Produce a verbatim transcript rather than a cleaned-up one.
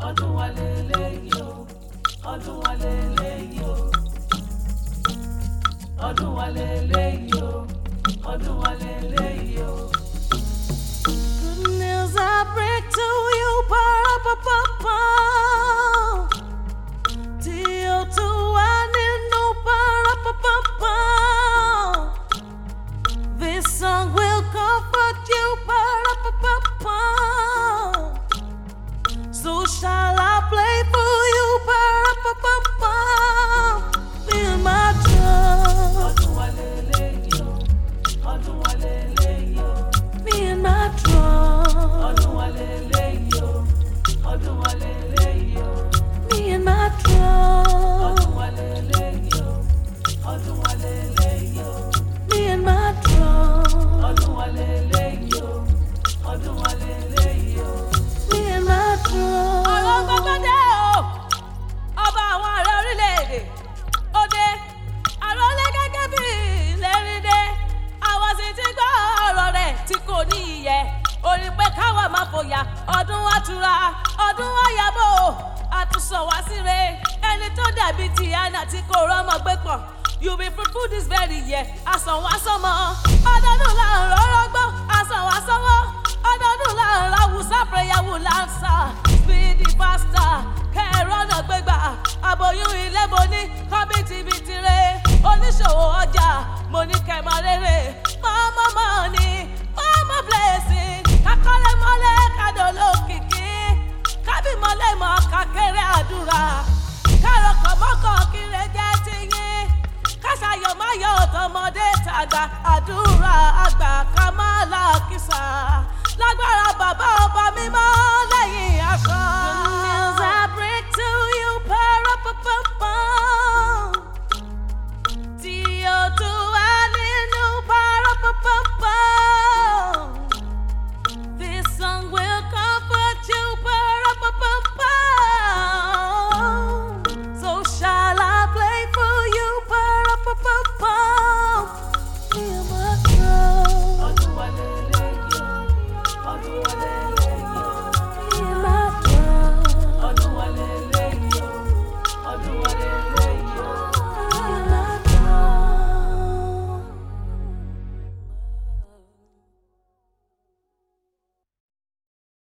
ọdún wa lélẹ́yìí o, ọdún wa lélẹ́yìí o, ọdún wa lélẹ́yìí o, ọdún wa lélẹ́yìí o. Good news I bring to you, pa-ra-pa-pa-pa. Deal to one in no pa-ra-pa-pa-pa. This song will comfort you, pa-ra-pa-pa-pa. So shall I play for you, pa-ra-pa-pa-pa. Feel my drum. Ọdún wa lélẹ́yìí o, ọdún wa lélẹ́yìí o. Me and my drum. Ọdún wa lélẹ́yìí o, ọdún wa lélẹ́yìí o. Me and my drum. Ọdún wa lélẹ́yìí o, ọdún wa lélẹ́yìí o. Me and my drum. Ọdún wa lélẹ́yìí o, ọdún wa lélẹ́yìí o. Me and my drum. Ọ̀rọ̀ gbọ́gbọ́ dé o, ọba àwọn ààrẹ orílẹ̀-èdè, òde, àròlé gẹ́gẹ́ bí ìlérí dé. Àwọn sì ti gbọ́ ọ̀rọ̀ rẹ̀ tí kò ní iyẹ̀. Orí pé káwa máa fòyà, ọdún wa tura, ọdún wa yàbò. Àtúnṣọ wá síre, ẹni tó dàbí ti àná tí kò rọ́mọ gbé pọ̀. You be fruitful this very year, àsàn wá sọ́mọ. Ọdọọdún là ń rọ́rọ́ gbọ́, àsàn wá sọ́wọ́. Ọdọọdún là ń ráwùsá prayer lansa. Speedy faster, kẹ̀rọ ọ̀nà gbégbà. Àbòyún ilé mo ní kọ́bìtìbìtì rẹ̀. Oníṣòwò ọjà, mo ní kẹ̀mọ́ rere. Mọ́mọ́ money, mọ́mọ́ blessing. Kákọ́lé mọ́lé kádò lókìkí. Kábímọ́lé mọ́ kákéré àdúrà. Kárọ̀kọ̀ mọ́kàn kiri jẹ́ tiyín. Káṣayọ̀ máyọ̀ tọmọdé tàgbà. Àdúrà àgbà ká má làkísà. Lágbára bàbá ọba mímọ́ lẹ́yìn àṣà.